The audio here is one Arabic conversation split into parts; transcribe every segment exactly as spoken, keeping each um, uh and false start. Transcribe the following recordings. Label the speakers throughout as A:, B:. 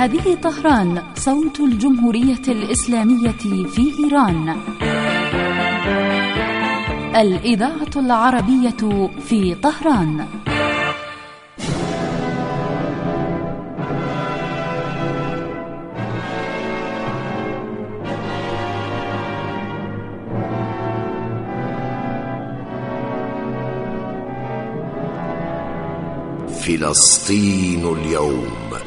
A: هذه طهران، صوت الجمهورية الإسلامية في إيران. الإذاعة العربية في طهران.
B: فلسطين اليوم.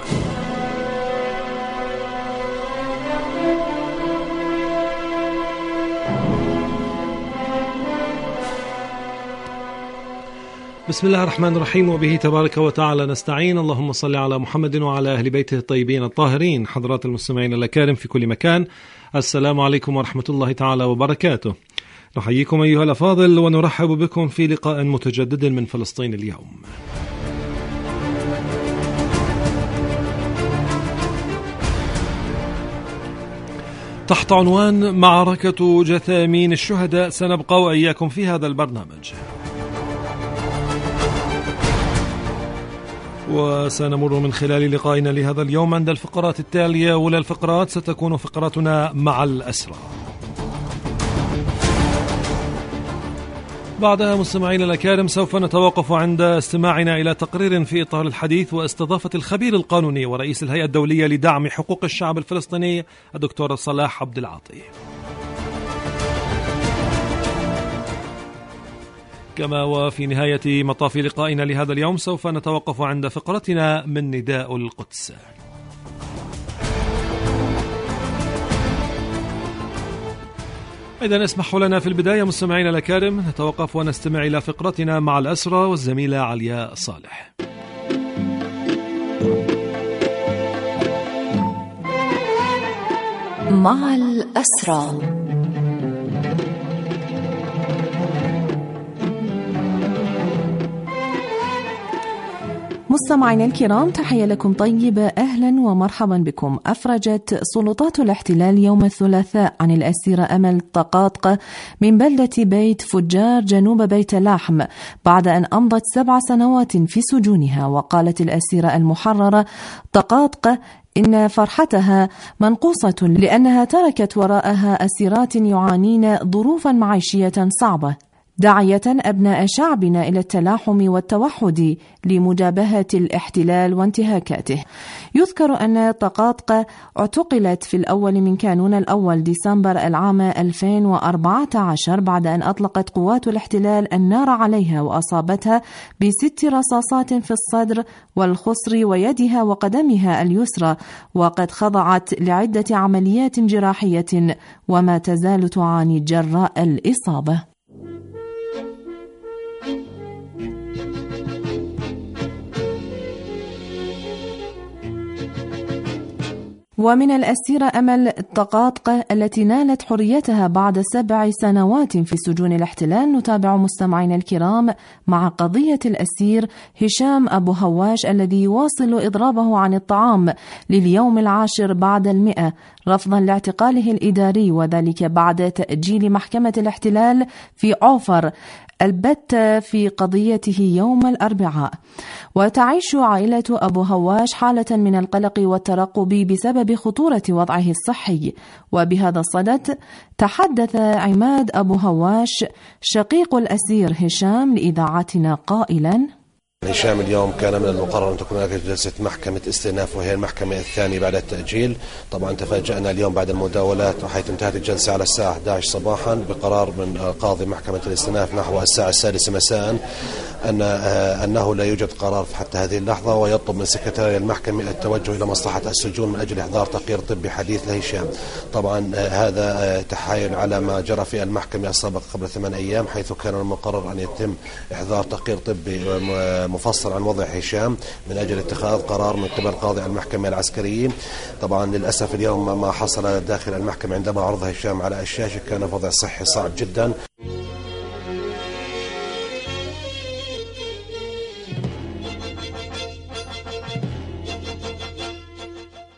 C: بسم الله الرحمن الرحيم، وبه تبارك وتعالى نستعين. اللهم صل على محمد وعلى أهل بيته الطيبين الطاهرين. حضرات المستمعين الأكارم في كل مكان، السلام عليكم ورحمة الله تعالى وبركاته. نحييكم أيها الأفاضل ونرحب بكم في لقاء متجدد من فلسطين اليوم. تحت عنوان معركة جثامين الشهداء سنبقى وإياكم في هذا البرنامج، وسنمر من خلال لقائنا لهذا اليوم عند الفقرات التالية. أولى الفقرات ستكون فقراتنا مع الأسرى، بعدها مستمعينا الأكارم سوف نتوقف عند استماعنا إلى تقرير في إطار الحديث واستضافة الخبير القانوني ورئيس الهيئة الدولية لدعم حقوق الشعب الفلسطيني الدكتور صلاح عبد العاطي. كما وفي نهاية مطاف لقائنا لهذا اليوم سوف نتوقف عند فقرتنا من نداء القدس. إذن اسمحوا لنا في البداية مستمعينا الأكارم نتوقف ونستمع إلى فقرتنا مع الأسرى والزميلة علياء صالح.
A: مع الأسرى.
D: مستمعينا الكرام، تحية لكم طيبة، أهلا ومرحبا بكم. أفرجت سلطات الاحتلال يوم الثلاثاء عن الأسيرة أمل طقاطقة من بلدة بيت فجار جنوب بيت لحم بعد أن أمضت سبع سنوات في سجونها. وقالت الأسيرة المحررة طقاطقة إن فرحتها منقوصة لأنها تركت وراءها أسيرات يعانين ظروفا معيشية صعبة، داعية أبناء شعبنا إلى التلاحم والتوحد لمجابهة الاحتلال وانتهاكاته. يذكر أن طقاطقة اعتقلت في الأول من كانون الأول ديسمبر العام ألفين وأربعة عشر بعد أن أطلقت قوات الاحتلال النار عليها وأصابتها بست رصاصات في الصدر والخصر ويدها وقدمها اليسرى، وقد خضعت لعدة عمليات جراحية وما تزال تعاني جراء الإصابة. ومن الأسيرة أمل طقاطقة التي نالت حريتها بعد سبع سنوات في سجون الاحتلال نتابع مستمعينا الكرام مع قضية الأسير هشام أبو هواش الذي يواصل إضرابه عن الطعام لليوم العاشر بعد المئة رفضا لاعتقاله الإداري، وذلك بعد تأجيل محكمة الاحتلال في عوفر البت في قضيته يوم الأربعاء. وتعيش عائلة أبو هواش حالة من القلق والترقب بسبب خطورة وضعه الصحي. وبهذا الصدد تحدث عماد أبو هواش شقيق الأسير هشام لإذاعتنا قائلا:
E: هشام، اليوم كان من المقرر أن تكون هناك جلسة محكمة استئناف وهي المحكمة الثانية بعد التأجيل. طبعا تفاجأنا اليوم بعد المداولات وحيث انتهت الجلسة على الساعة أحد عشر صباحا بقرار من قاضي محكمة الاستئناف نحو الساعة السادسة مساء أن أنه لا يوجد قرار حتى هذه اللحظة، ويطلب من سكرتارية المحكمة التوجه إلى مصلحة السجون من أجل إحضار تقرير طبي حديث لهشام. طبعا هذا تحايل على ما جرى في المحكمة السابقة قبل ثمان أيام، حيث كان المقرر أن يتم إحضار تقرير طبي مفصل عن وضع هشام من أجل اتخاذ قرار من قبل قاضي المحكمة العسكرية. طبعا للأسف اليوم ما حصل داخل المحكمة عندما عرض هشام على الشاشة كان وضع صحي صعب جدا.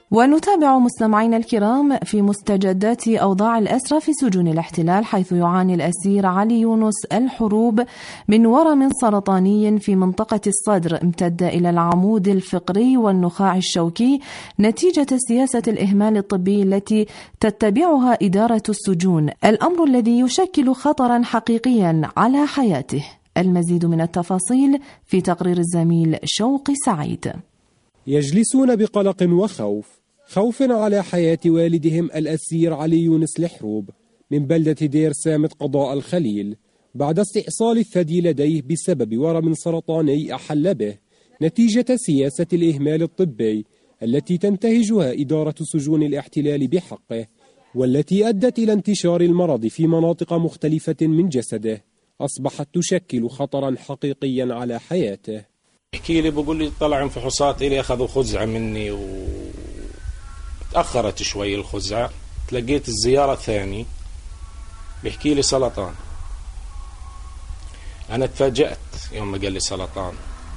D: ونتابع مستمعينا الكرام في مستجدات أوضاع الأسرى في سجون الاحتلال، حيث يعاني الأسير علي يونس الحروب من ورم سرطاني في منطقة الصدر امتد إلى العمود الفقري والنخاع الشوكي نتيجة سياسة الإهمال الطبي التي تتبعها إدارة السجون، الأمر الذي يشكل خطرا حقيقيا على حياته. المزيد من التفاصيل في تقرير الزميل شوقي سعيد.
F: يجلسون بقلق وخوف خوف على حياة والدهم الأسير علي يونس الحروب من بلدة دير سامت قضاء الخليل بعد استئصال الثدي لديه بسبب ورم سرطاني أحل به نتيجة سياسة الإهمال الطبي التي تنتهجها إدارة سجون الاحتلال بحقه، والتي أدت إلى انتشار المرض في مناطق مختلفة من جسده، أصبحت تشكل خطرا حقيقيا على حياته.
G: يحكي لي بقول لي طلع فحوصات إلي أخذوا خزعة مني وتأخرت شوي الخزعة، تلقيت الزيارة الثانية بيحكي لي سرطان. أنا تفاجأت يوم ما قال لي سرطان.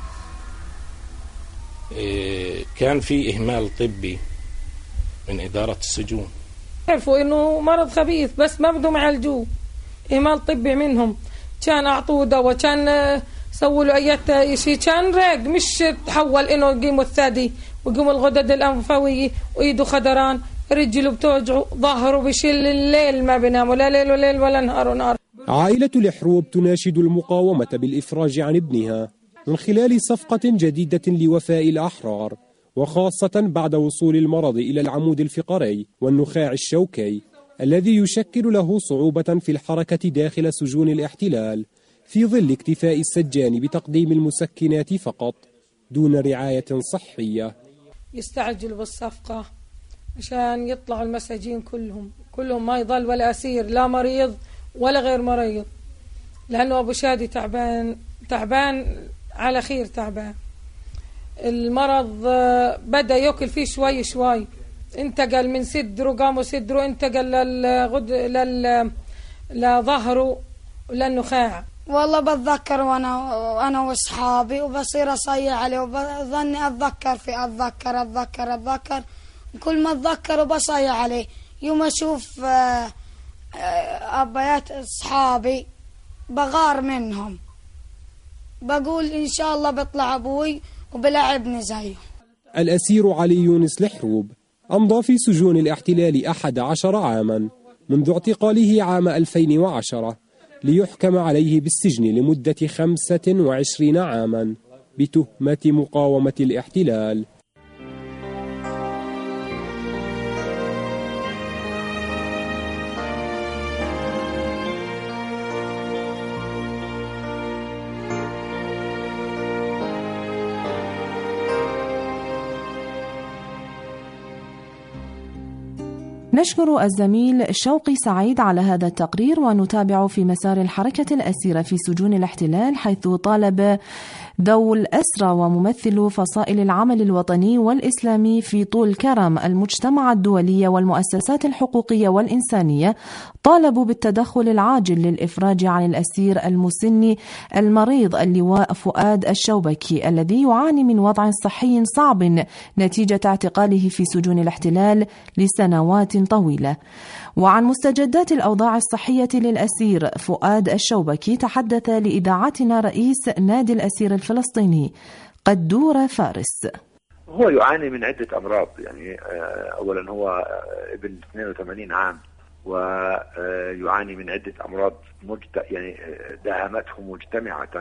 G: إيه كان في إهمال طبي من إدارة السجون،
H: عرفوا إنه مرض خبيث بس ما بدهم يعالجوه، إهمال طبي منهم. كان أعطوه دواء، كان سووا له أي شيء، كان راق، مش تحول إنه يقيموا الثدي ويقيموا الغدد الأنفوية وإيده خدران، رجله بتوجعه، ظهره بشيل الليل ما بينام، ولا ليل ولا ليل ولا نهار ونهار.
F: عائلة الحروب تناشد المقاومة بالإفراج عن ابنها من خلال صفقة جديدة لوفاء الأحرار، وخاصة بعد وصول المرض إلى العمود الفقري والنخاع الشوكي الذي يشكل له صعوبة في الحركة داخل سجون الاحتلال، في ظل اكتفاء السجان بتقديم المسكنات فقط دون رعاية صحية.
H: يستعجلوا بالصفقة عشان يطلعوا المساجين كلهم كلهم ما يضل ولا أسير لا مريض ولا غير مريض، لأنه أبو شادي تعبان تعبان على خير تعبان. المرض بدأ يأكل فيه شوي شوي، انتقل من صدره، قاموا صدره انتقل للغد لل لظهره وللنخاع.
I: والله بتذكر وانا وانا واصحابي وبصير اصيح عليه وبظني اتذكر في اتذكر اتذكر اتذكر كل ما اتذكر وبصيح عليه. يوم اشوف ابيات اصحابي بغار منهم، بقول ان شاء الله بيطلع ابوي وبلعبني زيه.
F: الاسير علي يونس الحروب امضى في سجون الاحتلال أحد عشر عاما منذ اعتقاله عام ألفين وعشرة، ليحكم عليه بالسجن لمدة خمسة وعشرين عاما بتهمة مقاومة الاحتلال.
D: نشكر الزميل شوقي سعيد على هذا التقرير، ونتابع في مسار الحركة الأسيرة في سجون الاحتلال، حيث طالب ذو الأسرى وممثل فصائل العمل الوطني والإسلامي في طول كرم المجتمع الدولي والمؤسسات الحقوقية والإنسانية طالبوا بالتدخل العاجل للإفراج عن الأسير المسن المريض اللواء فؤاد الشوبكي الذي يعاني من وضع صحي صعب نتيجة اعتقاله في سجون الاحتلال لسنوات طويلة. وعن مستجدات الأوضاع الصحية للأسير فؤاد الشوبكي تحدث لإذاعتنا رئيس نادي الأسير الفلسطيني قدور فارس.
J: هو يعاني من عدة أمراض، يعني أولا هو ابن اثنين وثمانين عام ويعاني من عدة أمراض مجت... يعني داهمته مجتمعة،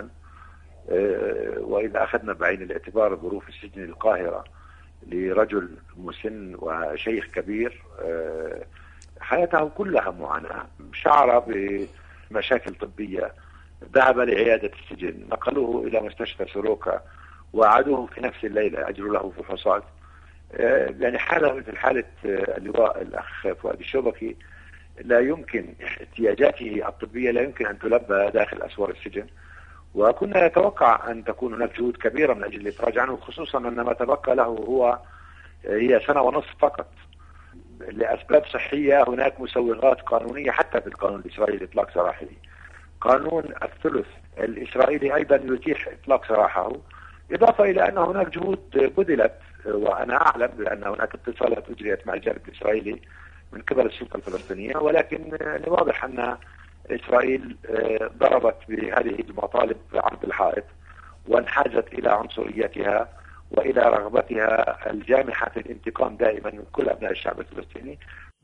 J: وإذا أخذنا بعين الاعتبار ظروف السجن القاهرة لرجل مسن وشيخ كبير حياته كلها معاناة، شعر بمشاكل طبية، ذهب لعيادة السجن، نقلوه إلى مستشفى سروكا وأعادوه في نفس الليلة، أجروا له فحوصات. يعني حالة مثل حالة اللواء الأخ فؤاد الشوبكي لا يمكن احتياجاته الطبية لا يمكن أن تلبى داخل أسوار السجن، وكنا نتوقع أن تكون هناك جهود كبيرة من أجل الإفراج عنه، خصوصا أن ما تبقى له هو هي سنة ونصف فقط. لأسباب صحية هناك مسوغات قانونية حتى في القانون الإسرائيلي إطلاق سراحه. قانون الثلث الإسرائيلي أيضا يتيح إطلاق سراحه، إضافة إلى أن هناك جهود بذلت وأنا أعلم بأن هناك اتصالات أجريت مع الجانب الإسرائيلي من قبل السلطة الفلسطينية، ولكن واضح أن إسرائيل ضربت بهذه المطالب عرض الحائط وانحازت إلى عنصريتها وإلى رغبتها الجامحة في الانتقام دائما من كل أبناء الشعب الفلسطيني.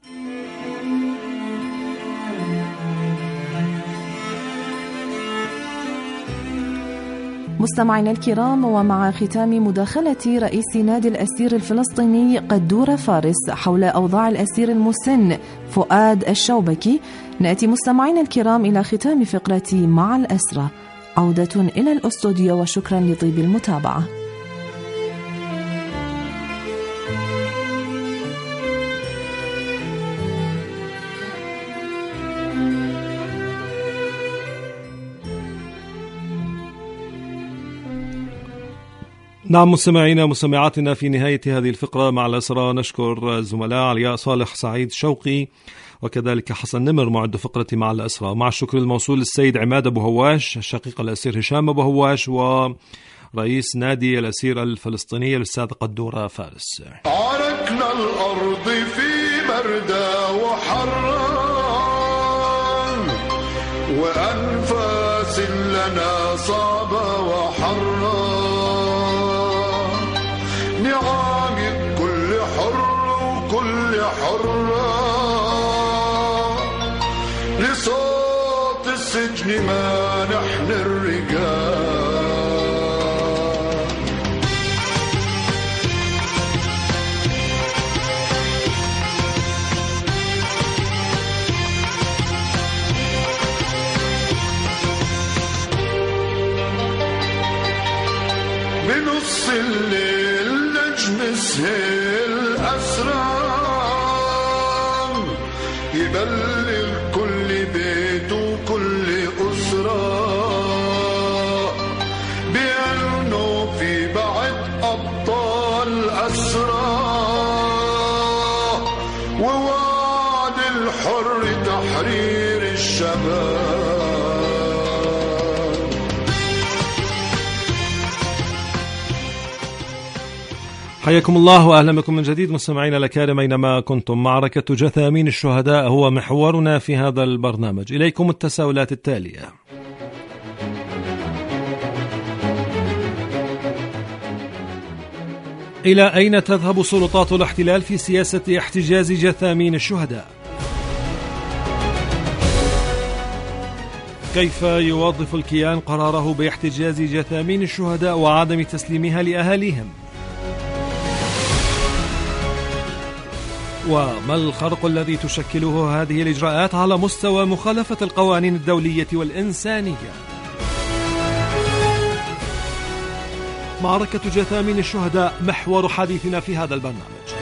D: مستمعينا الكرام، ومع ختام مداخلة رئيس نادي الأسير الفلسطيني قدورة فارس حول أوضاع الأسير المسن فؤاد الشوبكي، نأتي مستمعينا الكرام إلى ختام فقرة مع الأسرة. عودة إلى الأستوديو وشكرا لطيب المتابعة.
C: نعم مستمعينا ومستمعاتنا، في نهاية هذه الفقرة مع الأسرة نشكر الزملاء علياء صالح سعيد شوقي وكذلك حسن نمر معد فقرة مع الأسرة، مع الشكر الموصول للسيد عماد أبو هواش شقيق الأسير هشام أبو هواش ورئيس نادي الأسير الفلسطيني الأستاذ قدورة فارس.
K: عركنا الأرض في بردة وحرا وأنفاس لنا صعبة وحرا، نعامة كل حر وكل حرة، لصوت السجن ما نحن الرجال. بنص الليل نجم سهل أسرار يبلغ كل بيت وكل أسرة بأنه في بعد أبطال أسرى، ووعد الحر تحرير الشباب.
C: حياكم الله وأهلا بكم من جديد مستمعينا الأكارم أينما كنتم. معركة جثامين الشهداء هو محورنا في هذا البرنامج. إليكم التساؤلات التالية: إلى أين تذهب سلطات الاحتلال في سياسة احتجاز جثامين الشهداء؟ كيف يوظف الكيان قراره باحتجاز جثامين الشهداء وعدم تسليمها لأهاليهم؟ وما الخرق الذي تشكله هذه الإجراءات على مستوى مخالفة القوانين الدولية والإنسانية؟ معركة جثامين الشهداء محور حديثنا في هذا البرنامج.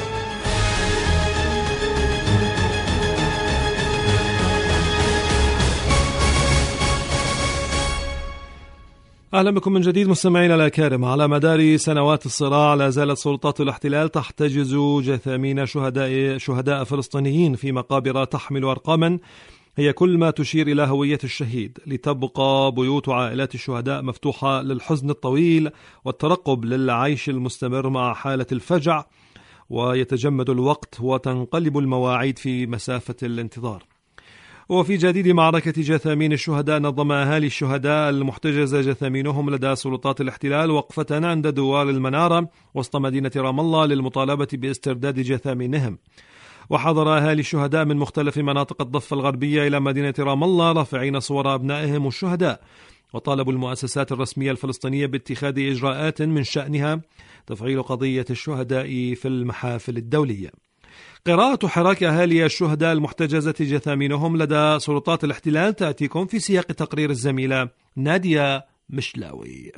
C: أهلا بكم من جديد مستمعينا الأكارم. على مدار سنوات الصراع لا زالت سلطات الاحتلال تحتجز جثامين شهداء شهداء فلسطينيين في مقابر تحمل أرقاما هي كل ما تشير إلى هوية الشهيد، لتبقى بيوت عائلات الشهداء مفتوحة للحزن الطويل والترقب للعيش المستمر مع حالة الفجع، ويتجمد الوقت وتنقلب المواعيد في مسافة الانتظار. وفي جديد معركة جثامين الشهداء نظم أهالي الشهداء المحتجز جثامينهم لدى سلطات الاحتلال وقفة عند دوار المنارة وسط مدينة رام الله للمطالبة باسترداد جثامينهم. وحضر أهالي الشهداء من مختلف مناطق الضفة الغربية إلى مدينة رام الله رافعين صور أبنائهم الشهداء، وطالبوا المؤسسات الرسمية الفلسطينية باتخاذ إجراءات من شأنها تفعيل قضية الشهداء في المحافل الدولية. قراءة حراك أهالي الشهداء المحتجزة جثامينهم لدى سلطات الاحتلال تأتيكم في سياق تقرير الزميلة نادية مشلاوي.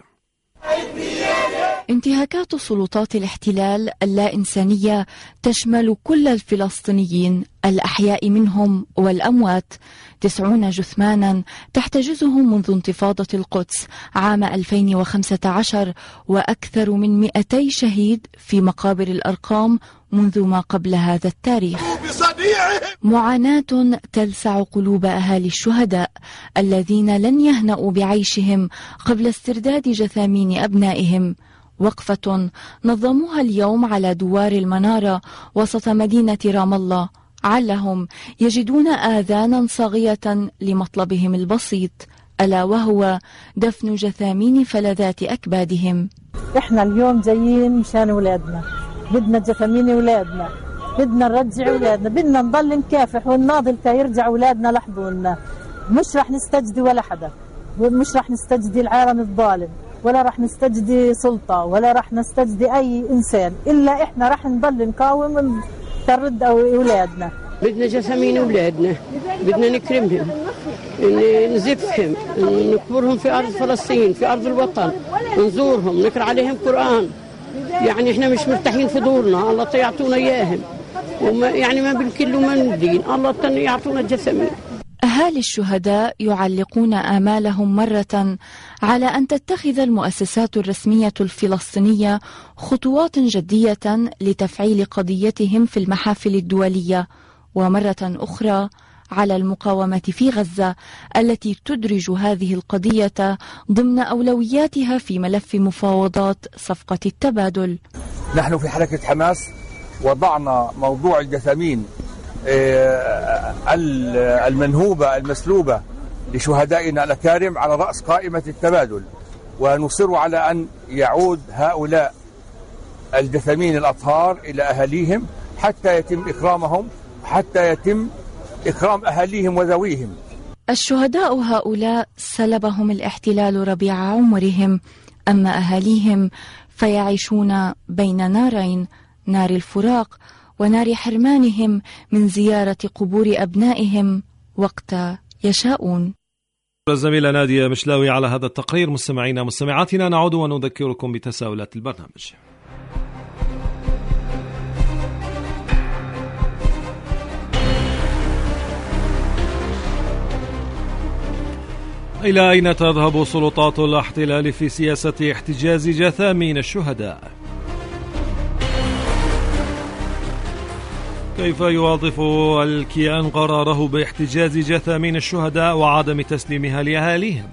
L: انتهاكات سلطات الاحتلال اللا إنسانية تشمل كل الفلسطينيين الأحياء منهم والأموات. تسعون جثمانا تحتجزهم منذ انتفاضة القدس عام ألفين وخمسة عشر، وأكثر من مئتي شهيد في مقابر الأرقام منذ ما قبل هذا التاريخ. معاناة تلسع قلوب أهالي الشهداء الذين لن يهنأوا بعيشهم قبل استرداد جثامين أبنائهم، وقفة نظموها اليوم على دوار المنارة وسط مدينة رام الله، علهم يجدون آذانا صاغية لمطلبهم البسيط، ألا وهو دفن جثامين فلذات أكبادهم.
M: إحنا اليوم جايين مشان أولادنا، بدنا جثامين أولادنا، بدنا نرجع أولادنا، بدنا نضل نكافح ونناضل تا يرجع أولادنا لحضوننا. مش رح نستجدي ولا حدا، مش رح نستجدي العالم الظالم، ولا رح نستجدي سلطة، ولا رح نستجدي أي إنسان، إلا إحنا رح نضل نقاوم ترد أولادنا.
N: بدنا جثامين أولادنا، بدنا نكرمهم، نزفهم، نكبرهم في أرض فلسطين، في أرض الوطن، نزورهم، نقرأ عليهم قرآن. يعني إحنا مش مرتاحين في دورنا، الله يعطونا إياهم، وما يعني ما بنكلوا من دين، الله يعطونا الجثامين.
L: أهالي الشهداء يعلقون آمالهم مرة على أن تتخذ المؤسسات الرسمية الفلسطينية خطوات جدية لتفعيل قضيتهم في المحافل الدولية، ومرة أخرى على المقاومة في غزة التي تدرج هذه القضية ضمن أولوياتها في ملف مفاوضات صفقة التبادل.
O: نحن في حركة حماس وضعنا موضوع الجثامين المنهوبة المسلوبة لشهدائنا الأكارم على رأس قائمة التبادل، ونصر على أن يعود هؤلاء الجثامين الأطهار إلى أهاليهم حتى يتم إكرامهم، حتى يتم إكرام أهاليهم وذويهم.
L: الشهداء هؤلاء سلبهم الاحتلال ربيع عمرهم، أما أهاليهم فيعيشون بين نارين، نار الفراق ونار حرمانهم من زيارة قبور أبنائهم وقت يشاءون.
C: الزميلة نادية مشلاوي على هذا التقرير. مستمعينا مستمعاتنا، نعود ونذكركم بتساؤلات البرنامج. إلى أين تذهب سلطات الاحتلال في سياسة احتجاز جثامين الشهداء؟ كيف يواظف الكيان قراره باحتجاز جثامين الشهداء وعدم تسليمها لأهاليهم؟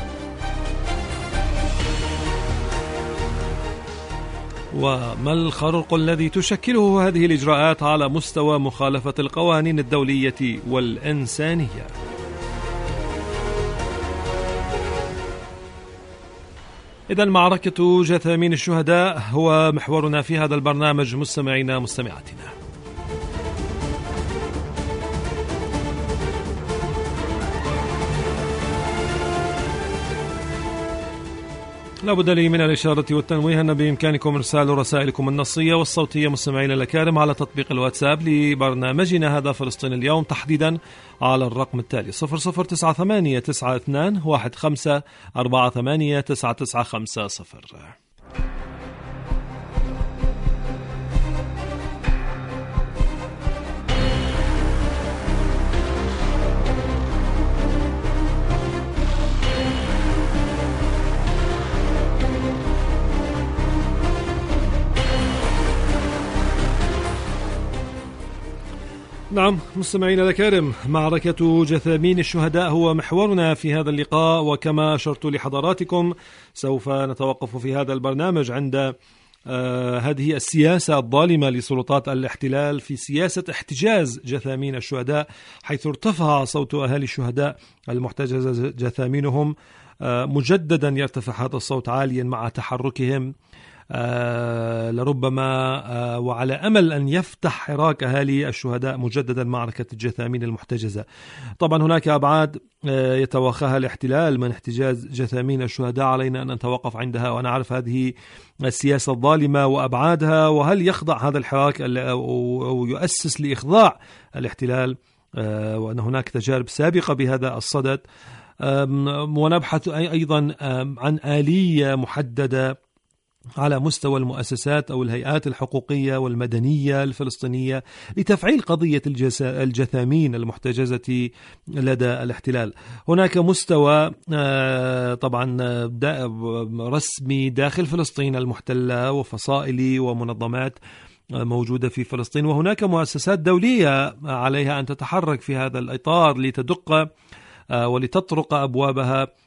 C: وما الخرق الذي تشكله هذه الإجراءات على مستوى مخالفة القوانين الدولية والإنسانية؟ إذن معركة جثامين الشهداء هو محورنا في هذا البرنامج مستمعينا مستمعاتنا. لا بد لي من الإشارة والتنويه أن بإمكانكم إرسال رسائلكم النصية والصوتية مستمعينا الأكارم على تطبيق الواتساب لبرنامجنا هذا فلسطين اليوم، تحديدا على الرقم التالي صفر صفر تسعة ثمانية تسعة اثنان واحد خمسة أربعة ثمانية تسعة تسعة خمسة صفر. نعم مستمعينا الكرام، معركة جثامين الشهداء هو محورنا في هذا اللقاء، وكما أشرت لحضراتكم سوف نتوقف في هذا البرنامج عند آه هذه السياسة الظالمة لسلطات الاحتلال في سياسة احتجاز جثامين الشهداء، حيث ارتفع صوت أهالي الشهداء المحتجز جثامينهم. آه مجددا يرتفع هذا الصوت عاليا مع تحركهم آه لربما آه وعلى أمل أن يفتح حراك أهالي الشهداء مجددا معركة الجثامين المحتجزة. طبعا هناك أبعاد آه يتوخاها الاحتلال من احتجاز جثامين الشهداء، علينا أن نتوقف عندها ونعرف هذه السياسة الظالمة وأبعادها، وهل يخضع هذا الحراك أو يؤسس لإخضاع الاحتلال، آه وأن هناك تجارب سابقة بهذا الصدد. ونبحث أيضا عن آلية محددة على مستوى المؤسسات أو الهيئات الحقوقية والمدنية الفلسطينية لتفعيل قضية الجثامين المحتجزة لدى الاحتلال. هناك مستوى طبعا رسمي داخل فلسطين المحتلة وفصائل ومنظمات موجودة في فلسطين، وهناك مؤسسات دولية عليها أن تتحرك في هذا الإطار لتدق ولتطرق أبوابها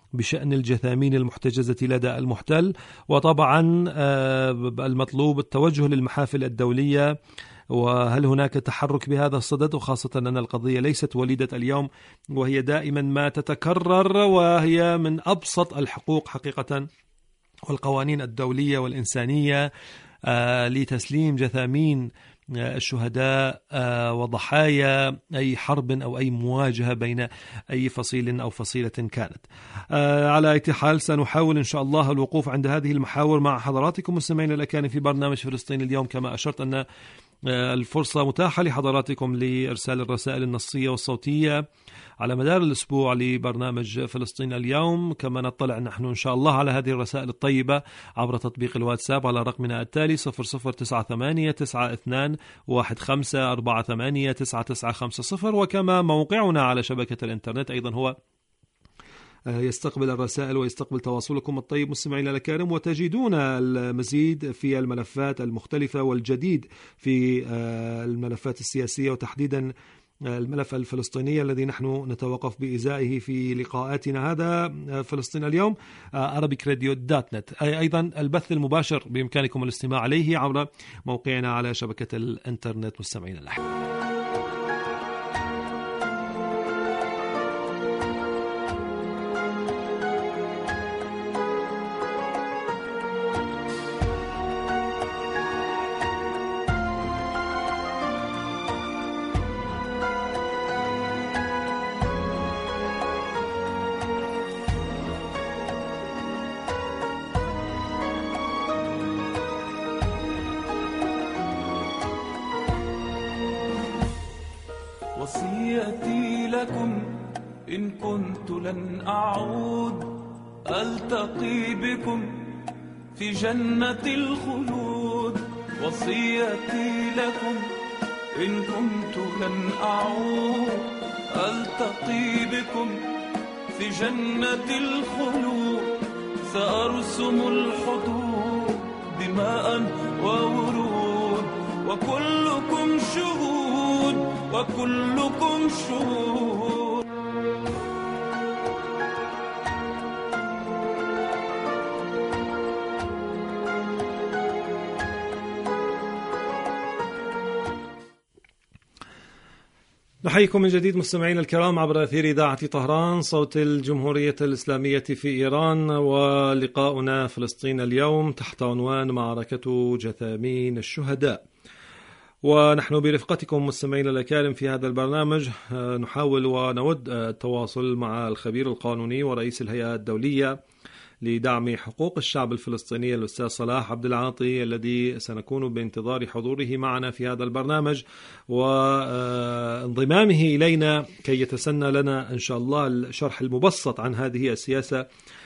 C: بشأن الجثامين المحتجزة لدى المحتل. وطبعا المطلوب التوجه للمحافل الدولية، وهل هناك تحرك بهذا الصدد، وخاصة أن القضية ليست وليدة اليوم وهي دائما ما تتكرر، وهي من أبسط الحقوق حقيقة والقوانين الدولية والإنسانية لتسليم جثامين الشهداء وضحايا أي حرب أو أي مواجهة بين أي فصيل أو فصيلة كانت. على أي حال سنحاول إن شاء الله الوقوف عند هذه المحاور مع حضراتكم مستمعين الأكارم في برنامج فلسطين اليوم. كما أشرت أن الفرصة متاحة لحضراتكم لإرسال الرسائل النصية والصوتية على مدار الأسبوع لبرنامج فلسطين اليوم. كما نطلع نحن إن شاء الله على هذه الرسائل الطيبة عبر تطبيق الواتساب على رقمنا التالي صفر صفر تسعة ثمانية تسعة اثنان واحد خمسة أربعة ثمانية تسعة تسعة خمسة صفر. وكما موقعنا على شبكة الإنترنت أيضا هو يستقبل الرسائل ويستقبل تواصلكم الطيب مستمعينا الكرام. وتجدون المزيد في الملفات المختلفة والجديد في الملفات السياسية، وتحديدا الملف الفلسطيني الذي نحن نتوقف بإزائه في لقاءاتنا. هذا فلسطين اليوم Arabic Radio دوت نت. أيضا البث المباشر بإمكانكم الاستماع عليه عبر موقعنا على شبكة الإنترنت مستمعينا الأحباب.
P: وصيتي لكم إن كنت لن أعود ألتقي بكم في جنة الخلود. وصيتي لكم إن كنت لن أعود ألتقي بكم في جنة الخلود. سأرسم الحدود دماء وورود وكلكم شهود وكلكم شهود.
C: نحييكم من جديد مستمعين الكرام عبر أثير إذاعة طهران صوت الجمهورية الإسلامية في إيران، ولقاؤنا فلسطين اليوم تحت عنوان معركة جثامين الشهداء. ونحن برفقتكم مستمعين الأكارم في هذا البرنامج نحاول ونود التواصل مع الخبير القانوني ورئيس الهيئة الدولية لدعم حقوق الشعب الفلسطيني الأستاذ صلاح عبد العاطي، الذي سنكون بانتظار حضوره معنا في هذا البرنامج وانضمامه إلينا كي يتسنى لنا إن شاء الله الشرح المبسط عن هذه السياسة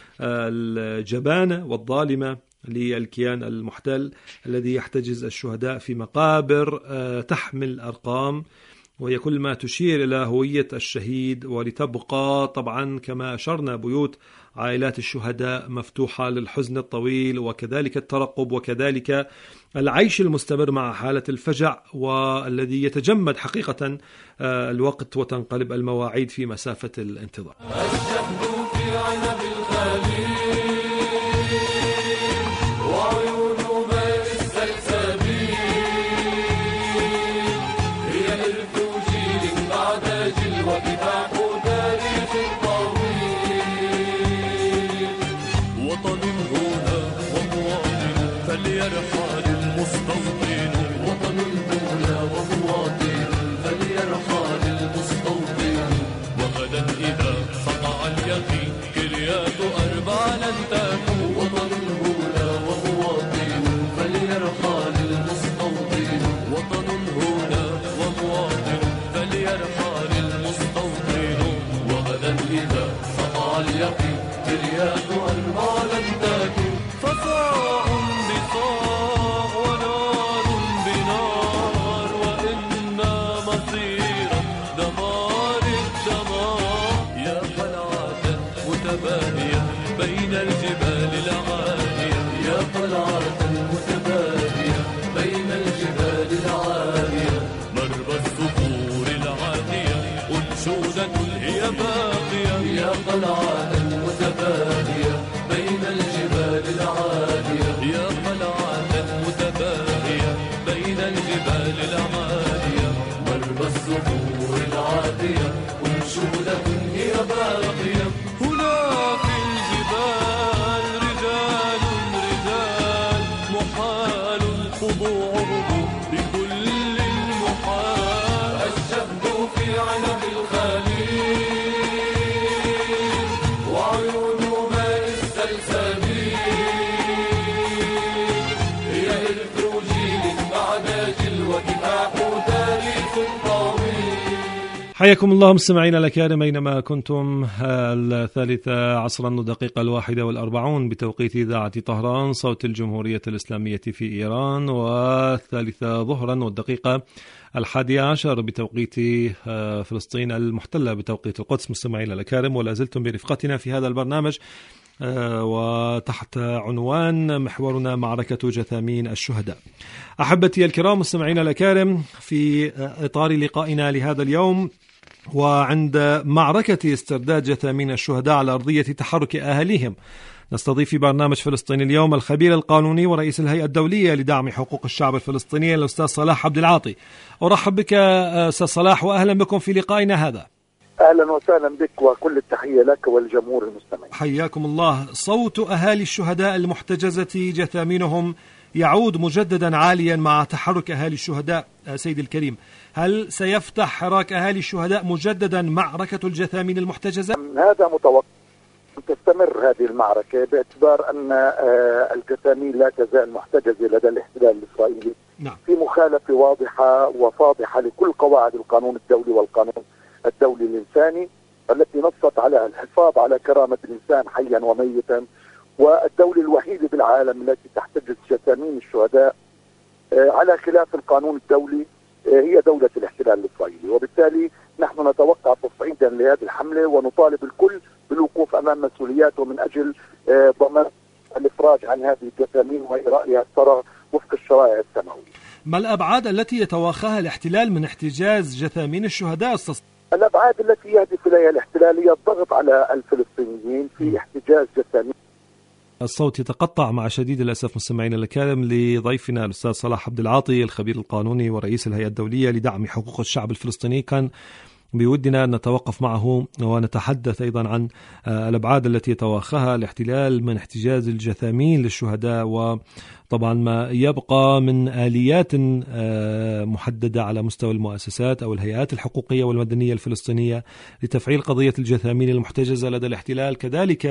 C: الجبانة والظالمة للكيان المحتل الذي يحتجز الشهداء في مقابر تحمل أرقام وهي كل ما تشير إلى هوية الشهيد، ولتبقى طبعا كما أشرنا بيوت عائلات الشهداء مفتوحة للحزن الطويل وكذلك الترقب وكذلك العيش المستمر مع حالة الفجع، والذي يتجمد حقيقة الوقت وتنقلب المواعيد في مسافة الانتظار.
P: قلعة متبادية
C: حياكم الله مستمعينا الأكارم أينما كنتم. الثالثة عصرا ودقيقة الواحدة والأربعون بتوقيت إذاعة طهران صوت الجمهورية الإسلامية في إيران، والثالثة ظهرا والدقيقة الحادية عشر بتوقيت فلسطين المحتلة بتوقيت القدس. مستمعينا الأكارم، ولا زلتم برفقتنا في هذا البرنامج وتحت عنوان محورنا معركة جثامين الشهداء. أحبتي الكرام مستمعينا الأكارم، في إطار لقائنا لهذا اليوم وعند معركة استرداد جثامين الشهداء على أرضية تحرك أهاليهم، نستضيف في برنامج فلسطين اليوم الخبير القانوني ورئيس الهيئة الدولية لدعم حقوق الشعب الفلسطيني الأستاذ صلاح عبد العاطي. أرحب بك أستاذ صلاح وأهلا بكم في لقائنا هذا.
Q: أهلا وسهلا بك وكل التحية لك والجمهور المستمع.
C: حياكم الله. صوت أهالي الشهداء المحتجزة جثامينهم يعود مجددا عاليا مع تحرك أهالي الشهداء. سيد الكريم، هل سيفتح حراك أهالي الشهداء مجددا معركة الجثامين المحتجزة؟
Q: هذا متوقع أن تستمر هذه المعركة باعتبار أن الجثامين لا تزال محتجزة لدى الاحتلال الإسرائيلي. نعم. في مخالفة واضحة وفاضحة لكل قواعد القانون الدولي والقانون الدولي الإنساني التي نصت على الحفاظ على كرامة الإنسان حيا وميتا، والدولة الوحيدة بالعالم التي تحتجز جثامين الشهداء على خلاف القانون الدولي هي دولة الاحتلال الإسرائيلي. وبالتالي نحن نتوقع تصعيدا لهذه الحملة ونطالب الكل بالوقوف أمام مسؤولياته من أجل ضمان الإفراج عن هذه الجثامين وإرائها الثرى وفق الشرائع السماوية.
C: ما الأبعاد التي يتوخاها الاحتلال من احتجاز جثامين الشهداء؟
Q: الأبعاد التي يهدف إليها الاحتلال هي الضغط على الفلسطينيين في احتجاز جثامين.
C: الصوت يتقطع مع شديد الأسف مستمعينا الكرام لضيفنا الأستاذ صلاح عبد العاطي الخبير القانوني ورئيس الهيئة الدولية لدعم حقوق الشعب الفلسطيني. كان بودنا أن نتوقف معه ونتحدث أيضا عن الأبعاد التي يتوخاها الاحتلال من احتجاز الجثامين للشهداء، وطبعا ما يبقى من آليات محددة على مستوى المؤسسات أو الهيئات الحقوقية والمدنية الفلسطينية لتفعيل قضية الجثامين المحتجزة لدى الاحتلال، كذلك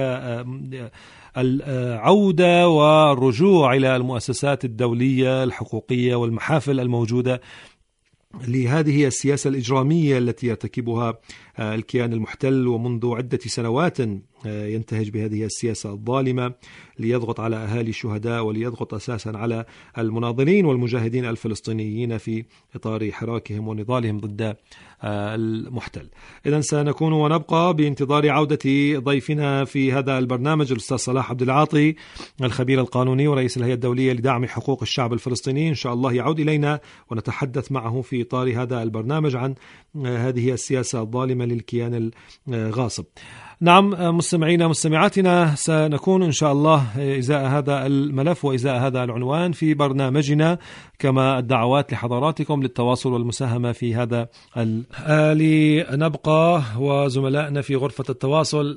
C: العودة والرجوع إلى المؤسسات الدولية الحقوقية والمحافل الموجودة لهذه السياسة الإجرامية التي يرتكبها الكيان المحتل ومنذ عدة سنوات ينتهج بهذه السياسة الظالمة ليضغط على أهالي الشهداء وليضغط أساسا على المناضلين والمجاهدين الفلسطينيين في إطار حراكهم ونضالهم ضد المحتل. إذن سنكون ونبقى بانتظار عودة ضيفنا في هذا البرنامج الأستاذ صلاح عبد العاطي الخبير القانوني ورئيس الهيئة الدولية لدعم حقوق الشعب الفلسطيني. إن شاء الله يعود إلينا ونتحدث معه في إطار هذا البرنامج عن هذه السياسة الظالمة للكيان الغاصب. نعم مستمعينا مستمعاتنا، سنكون إن شاء الله إزاء هذا الملف وإزاء هذا العنوان في برنامجنا، كما الدعوات لحضراتكم للتواصل والمساهمة في هذا الآلي. نبقى وزملائنا في غرفة التواصل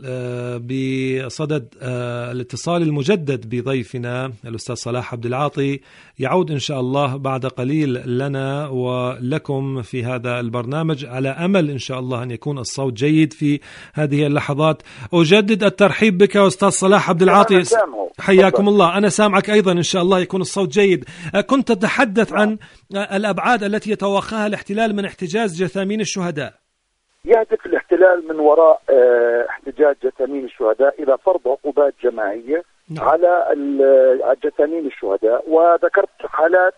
C: بصدد الاتصال المجدد بضيفنا الأستاذ صلاح عبد العاطي، يعود إن شاء الله بعد قليل لنا ولكم في هذا البرنامج، على أمل إن شاء الله أن يكون الصوت جيد في هذه اللحظات. أجدد الترحيب بك أستاذ صلاح عبد العاطي، حياكم الله. أنا سامعك أيضا إن شاء الله يكون الصوت جيد. كنت تتحدث عن الأبعاد التي يتوخاها الاحتلال من احتجاز جثامين الشهداء.
Q: يهدف الاحتلال من وراء احتجاج جثامين الشهداء إلى فرض عقوبات جماعية نعم. على جثامين الشهداء، وذكرت حالات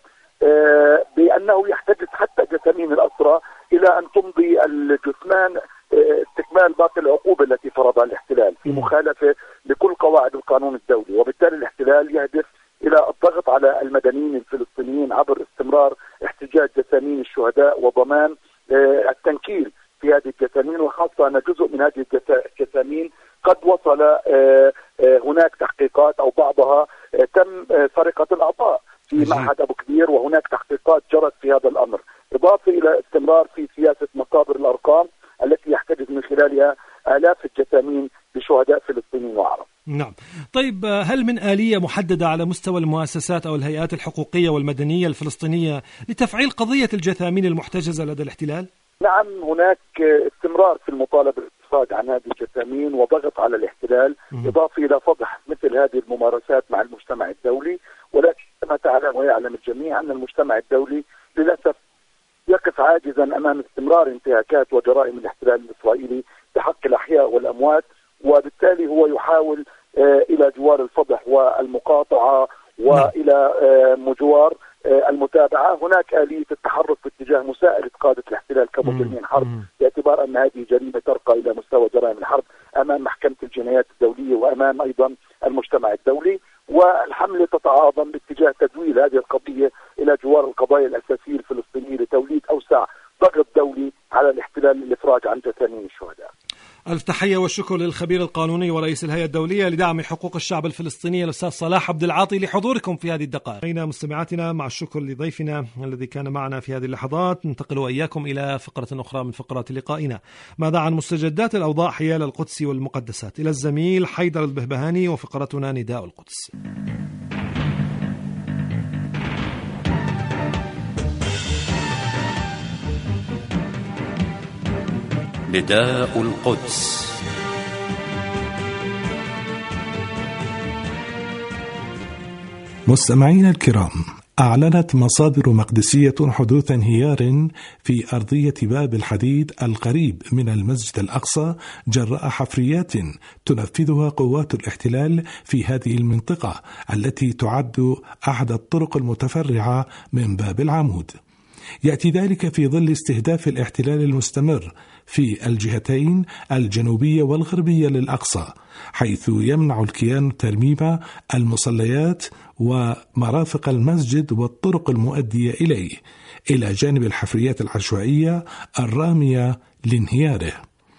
Q: بأنه يحتجز حتى جثامين الأسرى إلى أن تمضي الجثمان استكمال باقي العقوبة التي فرضها الاحتلال في مخالفة لكل قواعد القانون الدولي. وبالتالي الاحتلال يهدف إلى الضغط على المدنيين الفلسطينيين عبر استمرار احتجاج جثامين الشهداء وضمان التنكيل في هذه الجثامين، وخاصة أن جزء من هذه الجثامين قد وصل هناك تحقيقات أو بعضها تم سرقة الأعضاء في معهد أبو كبير، وهناك تحقيقات جرت في هذا الأمر، إضافة إلى استمرار في سياسة مقابر الأرقام التي يحتجز من خلالها آلاف الجثامين لشهداء فلسطينيين وعرب.
C: نعم. طيب، هل من آلية محددة على مستوى المؤسسات أو الهيئات الحقوقية والمدنية الفلسطينية لتفعيل قضية الجثامين المحتجزة لدى الاحتلال؟
Q: نعم، هناك استمرار في المطالبة بالإفراج عن هذه الجثامين وضغط على الاحتلال، م- إضافة إلى فضح مثل هذه الممارسات مع المجتمع الدولي. ولكن كما تعلم ويعلم الجميع أن المجتمع الدولي للأسف يقف عاجزا أمام استمرار انتهاكات وجرائم الاحتلال الإسرائيلي بحق الأحياء والأموات، وبالتالي هو يحاول إلى جوار الفضح والمقاطعة وإلى مجوار المتابعة. هناك آلية التحرك في اتجاه مساءلة قادة الاحتلال كمجرمين حرب، باعتبار أن هذه جريمة ترقى إلى مستوى جرائم الحرب أمام محكمة الجنايات الدولية وأمام أيضا المجتمع الدولي. والحملة تتعاظم باتجاه تدويل هذه القضية إلى جوار القضايا الأساسية الفلسطينية لتوليد أوسع ضغط دولي على الاحتلال للإفراج عن جثامين الشهداء.
C: ألف تحية والشكر للخبير القانوني ورئيس الهيئة الدولية لدعم حقوق الشعب الفلسطيني الأستاذ صلاح عبد العاطي لحضوركم في هذه الدقائق. أين مستمعاتنا، مع الشكر لضيفنا الذي كان معنا في هذه اللحظات، ننتقل وإياكم إلى فقرة أخرى من فقرات لقائنا. ماذا عن مستجدات الأوضاع حيال القدس والمقدسات؟ إلى الزميل حيدر البهبهاني وفقرتنا نداء القدس.
R: نداء القدس.
S: مستمعينا الكرام، أعلنت مصادر مقدسية حدوث انهيار في أرضية باب الحديد القريب من المسجد الأقصى جراء حفريات تنفذها قوات الاحتلال في هذه المنطقة التي تعد أحد الطرق المتفرعة من باب العمود. يأتي ذلك في ظل استهداف الاحتلال المستمر في الجهتين الجنوبية والغربية للأقصى، حيث يمنع الكيان ترميم المصليات ومرافق المسجد والطرق المؤدية إليه، إلى جانب الحفريات العشوائية الرامية لانهياره.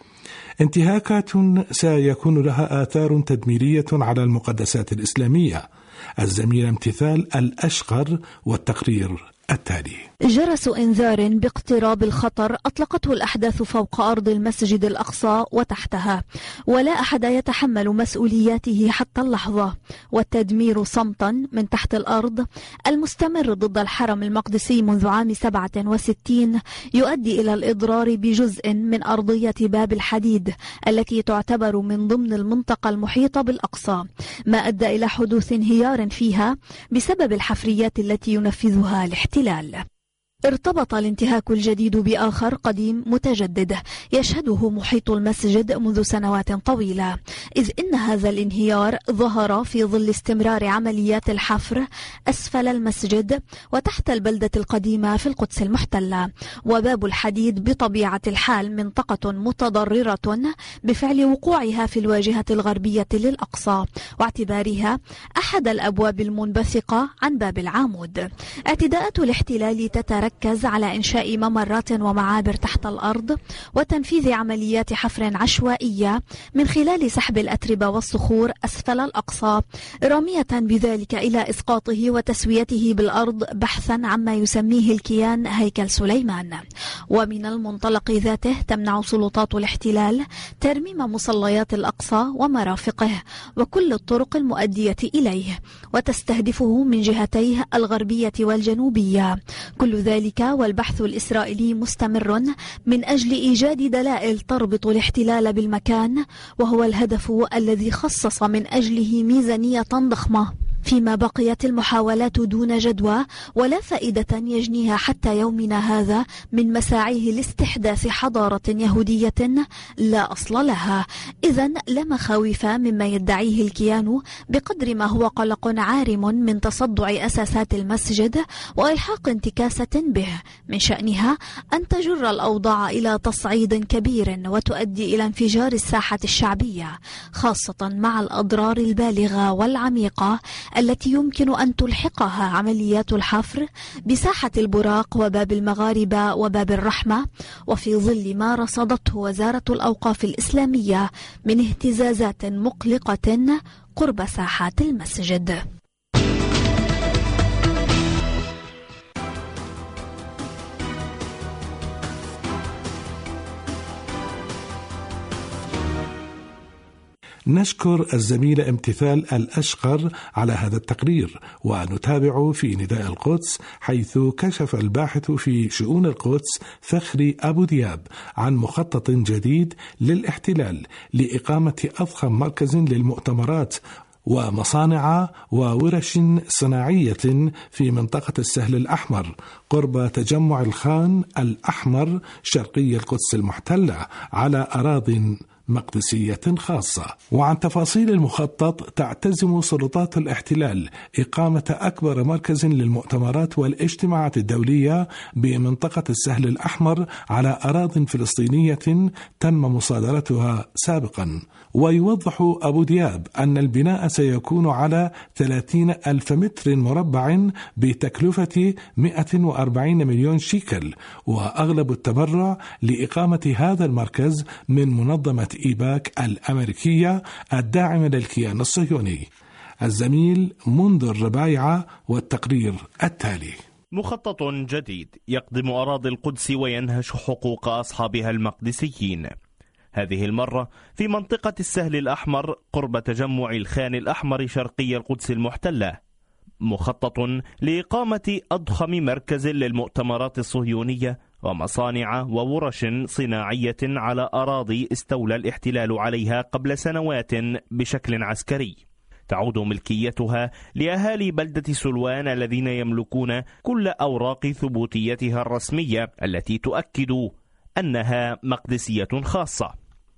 S: انتهاكات سيكون لها آثار تدميرية على المقدسات الإسلامية. الزميل امتثال الأشقر والتقرير التالي.
L: جرس إنذار باقتراب الخطر أطلقته الأحداث فوق أرض المسجد الأقصى وتحتها، ولا أحد يتحمل مسؤولياته حتى اللحظة، والتدمير صمتا من تحت الأرض المستمر ضد الحرم المقدسي منذ عام سبعة وستين يؤدي إلى الإضرار بجزء من أرضية باب الحديد التي تعتبر من ضمن المنطقة المحيطة بالأقصى، ما أدى إلى حدوث انهيار فيها بسبب الحفريات التي ينفذها الاحتلال. ارتبط الانتهاك الجديد بآخر قديم متجدد يشهده محيط المسجد منذ سنوات طويلة، إذ إن هذا الانهيار ظهر في ظل استمرار عمليات الحفر أسفل المسجد وتحت البلدة القديمة في القدس المحتلة. وباب الحديد بطبيعة الحال منطقة متضررة بفعل وقوعها في الواجهة الغربية للأقصى، واعتبارها أحد الأبواب المنبثقة عن باب العمود. اعتداءات الاحتلال تتركز ركز على إنشاء ممرات ومعابر تحت الأرض وتنفيذ عمليات حفر عشوائية من خلال سحب الأتربة والصخور أسفل الأقصى، رامية بذلك إلى إسقاطه وتسويته بالأرض بحثا عما يسميه الكيان هيكل سليمان. ومن المنطلق ذاته تمنع سلطات الاحتلال ترميم مصليات الأقصى ومرافقه وكل الطرق المؤدية إليه، وتستهدفه من جهتيه الغربية والجنوبية. كل ذلك والبحث الإسرائيلي مستمر من أجل إيجاد دلائل تربط الاحتلال بالمكان، وهو الهدف الذي خصص من أجله ميزانية ضخمة. فيما بقيت المحاولات دون جدوى ولا فائدة يجنيها حتى يومنا هذا من مساعيه لاستحداث حضارة يهودية لا أصل لها. إذن لا مخاوف مما يدعيه الكيان بقدر ما هو قلق عارم من تصدع أساسات المسجد وإلحاق انتكاسة به من شأنها أن تجر الأوضاع إلى تصعيد كبير وتؤدي إلى انفجار الساحة الشعبية، خاصة مع الأضرار البالغة والعميقة التي يمكن أن تلحقها عمليات الحفر بساحة البراق وباب المغاربة وباب الرحمة، وفي ظل ما رصدته وزارة الأوقاف الإسلامية من اهتزازات مقلقة قرب ساحات المسجد.
S: نشكر الزميل امتثال الأشقر على هذا التقرير، ونتابع في نداء القدس حيث كشف الباحث في شؤون القدس فخري أبو دياب عن مخطط جديد للاحتلال لإقامة أضخم مركز للمؤتمرات ومصانع وورش صناعية في منطقة السهل الأحمر قرب تجمع الخان الأحمر شرقي القدس المحتلة على أراضٍ مقدسية خاصة. وعن تفاصيل المخطط تعتزم سلطات الاحتلال إقامة أكبر مركز للمؤتمرات والاجتماعات الدولية بمنطقة السهل الأحمر على أراضٍ فلسطينية تم مصادرتها سابقا. ويوضح أبو دياب أن البناء سيكون على ثلاثين ألف متر مربع بتكلفة مئة وأربعين مليون شيكل، وأغلب التبرع لإقامة هذا المركز من منظمة إيباك الأمريكية الداعمة للكيان الصهيوني. الزميل منذر ربايعة والتقرير التالي.
T: مخطط جديد يقدم أراضي القدس وينهش حقوق أصحابها المقدسيين، هذه المرة في منطقة السهل الأحمر قرب تجمع الخان الأحمر شرقي القدس المحتلة. مخطط لإقامة أضخم مركز للمؤتمرات الصهيونية ومصانع وورش صناعية على أراضي استولى الاحتلال عليها قبل سنوات بشكل عسكري، تعود ملكيتها لأهالي بلدة سلوان الذين يملكون كل أوراق ثبوتيتها الرسمية التي تؤكد أنها مقدسية خاصة،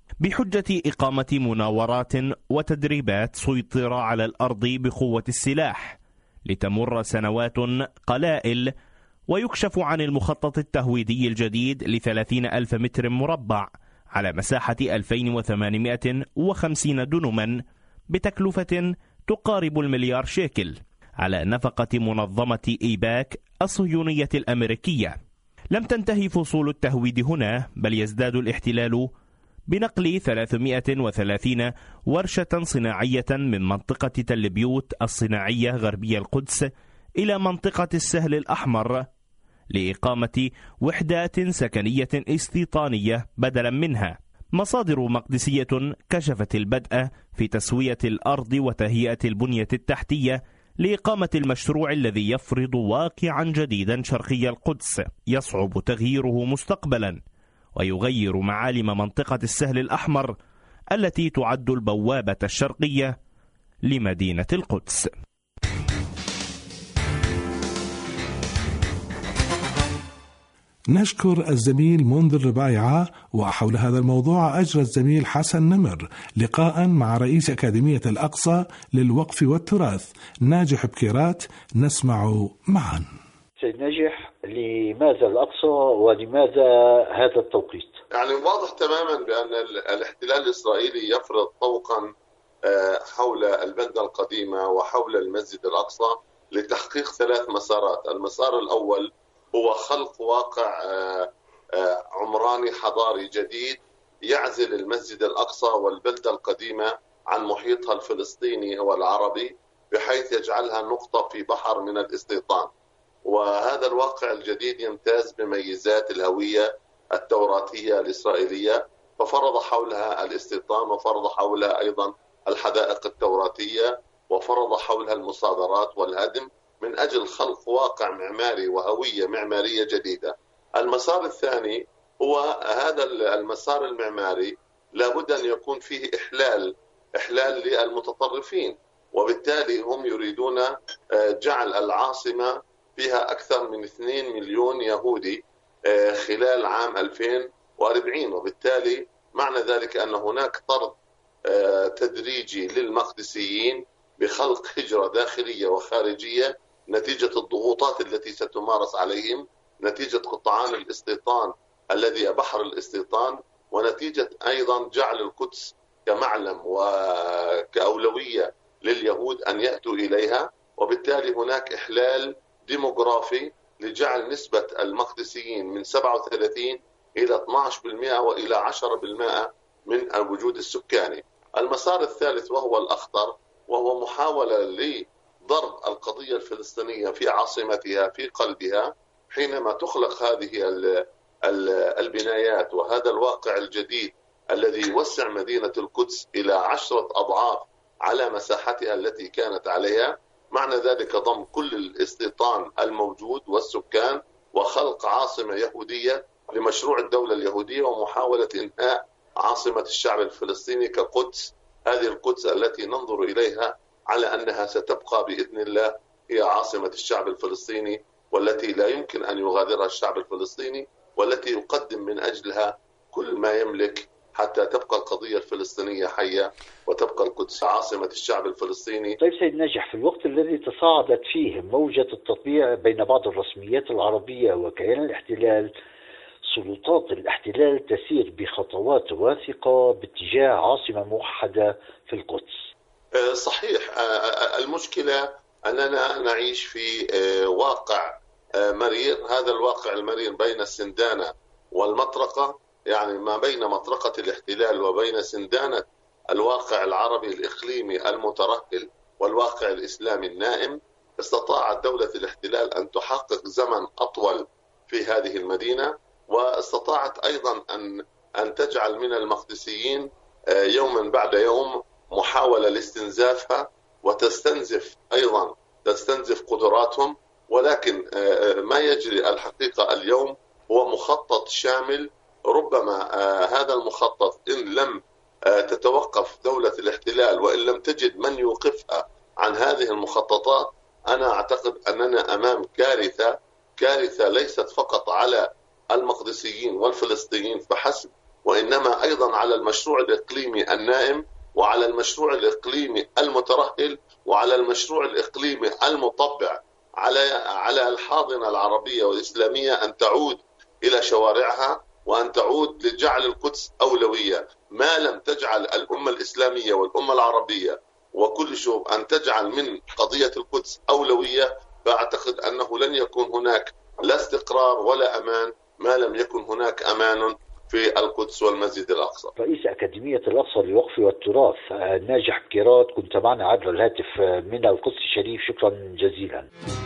T: بحجة إقامة مناورات وتدريبات سيطرة على الأرض بقوة السلاح. لتمر سنوات قلائل ويكشف عن المخطط التهويدي الجديد لثلاثين ألف متر مربع على مساحة ألفين وثمانمئة وخمسين دنما بتكلفة تقارب المليار شيكل على نفقة منظمة إيباك الصهيونية الأمريكية. لم تنتهي فصول التهويد هنا، بل يزداد الاحتلال بنقل ثلاثمئة وثلاثين ورشة صناعية من منطقة تل بيوت الصناعية غربي القدس إلى منطقة السهل الأحمر لإقامة وحدات سكنية استيطانية بدلا منها. مصادر مقدسية كشفت البدء في تسوية الأرض وتهيئة البنية التحتية لإقامة المشروع الذي يفرض واقعا جديدا شرقي القدس يصعب تغييره مستقبلا، ويغير معالم منطقة السهل الأحمر التي تعد البوابة الشرقية لمدينة القدس.
S: نشكر الزميل منذر ربايعة. وحول هذا الموضوع أجرى الزميل حسن نمر لقاء مع رئيس أكاديمية الأقصى للوقف والتراث ناجح بكيرات، نسمع معا.
U: سيد ناجح، لماذا الأقصى ولماذا هذا التوقيت؟
V: يعني واضح تماما بأن الاحتلال الإسرائيلي يفرض طوقا حول البلدة القديمة وحول المسجد الأقصى لتحقيق ثلاث مسارات. المسار الأول هو خلق واقع عمراني حضاري جديد يعزل المسجد الأقصى والبلدة القديمة عن محيطها الفلسطيني والعربي، بحيث يجعلها نقطة في بحر من الاستيطان. وهذا الواقع الجديد يمتاز بميزات الهوية التوراتية الإسرائيلية، ففرض حولها الاستيطان، وفرض حولها أيضا الحدائق التوراتية، وفرض حولها المصادرات والهدم من أجل خلق واقع معماري وهوية معمارية جديدة. المسار الثاني هو هذا المسار المعماري لابد أن يكون فيه إحلال إحلال للمتطرفين، وبالتالي هم يريدون جعل العاصمة فيها أكثر من اثنين مليون يهودي خلال عام ألفين وأربعين، وبالتالي معنى ذلك أن هناك طرد تدريجي للمقدسيين بخلق هجرة داخلية وخارجية نتيجة الضغوطات التي ستمارس عليهم، نتيجة قطعان الاستيطان الذي بحر الاستيطان، ونتيجة أيضا جعل القدس كمعلم وكأولوية لليهود أن يأتوا إليها. وبالتالي هناك إحلال ديموغرافي لجعل نسبة المقدسيين من سبعة وثلاثين إلى اثني عشر بالمئة وإلى عشرة بالمئة من الوجود السكاني. المسار الثالث وهو الأخطر، وهو محاولة لضرب القضية الفلسطينية في عاصمتها في قلبها، حينما تخلق هذه البنايات وهذا الواقع الجديد الذي يوسع مدينة القدس إلى عشرة أضعاف على مساحتها التي كانت عليها. معنى ذلك ضم كل الاستيطان الموجود والسكان وخلق عاصمة يهودية لمشروع الدولة اليهودية، ومحاولة إنهاء عاصمة الشعب الفلسطيني كقدس، هذه القدس التي ننظر إليها على أنها ستبقى بإذن الله هي عاصمة الشعب الفلسطيني، والتي لا يمكن أن يغادرها الشعب الفلسطيني، والتي يقدم من أجلها كل ما يملك حتى تبقى القضية الفلسطينية حية وتبقى القدس عاصمة الشعب الفلسطيني.
U: طيب سيد ناجح، في الوقت الذي تصاعدت فيه موجة التطبيع بين بعض الرسميات العربية وكيان الاحتلال، سلطات الاحتلال تسير بخطوات واثقة باتجاه عاصمة موحدة في القدس.
V: صحيح، المشكلة أننا نعيش في واقع مرير. هذا الواقع المرير بين السندانة والمطرقة، يعني ما بين مطرقة الاحتلال وبين سندانة الواقع العربي الإقليمي المترهل والواقع الإسلامي النائم. استطاعت دولة الاحتلال أن تحقق زمن أطول في هذه المدينة، واستطاعت أيضا أن أن تجعل من المقدسيين يوما بعد يوم محاولة لاستنزافها، وتستنزف أيضا تستنزف قدراتهم. ولكن ما يجري الحقيقة اليوم هو مخطط شامل. ربما هذا المخطط إن لم تتوقف دولة الاحتلال وإن لم تجد من يوقفها عن هذه المخططات، أنا أعتقد أننا أمام كارثة كارثة ليست فقط على المقدسيين والفلسطينيين فحسب، وإنما أيضا على المشروع الإقليمي النائم، وعلى المشروع الإقليمي المترهل، وعلى المشروع الإقليمي المطبع على على الحاضنة العربية والإسلامية أن تعود إلى شوارعها، وأن تعود لجعل القدس أولوية. ما لم تجعل الأمة الإسلامية والأمة العربية وكل شعوب أن تجعل من قضية القدس أولوية، فأعتقد أنه لن يكون هناك لا استقرار ولا أمان ما لم يكن هناك أمان في القدس والمسجد الأقصى.
U: رئيس أكاديمية الأقصى للوقف والتراث ناجح بكيرات، كنت معنا عبر الهاتف من القدس الشريف، شكرا جزيلا.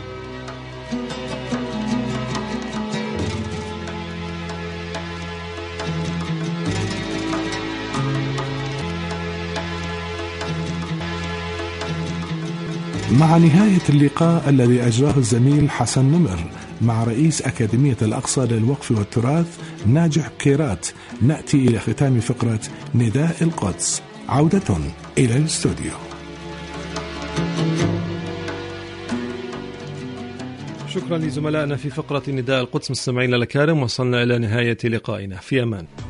S: مع نهاية اللقاء الذي أجراه الزميل حسن نمر مع رئيس أكاديمية الأقصى للوقف والتراث ناجح بكيرات، نأتي إلى ختام فقرة نداء القدس. عودة إلى الاستوديو.
C: شكرا لزملائنا في فقرة نداء القدس. مستمعينا الكرام، وصلنا إلى نهاية لقائنا، في أمان.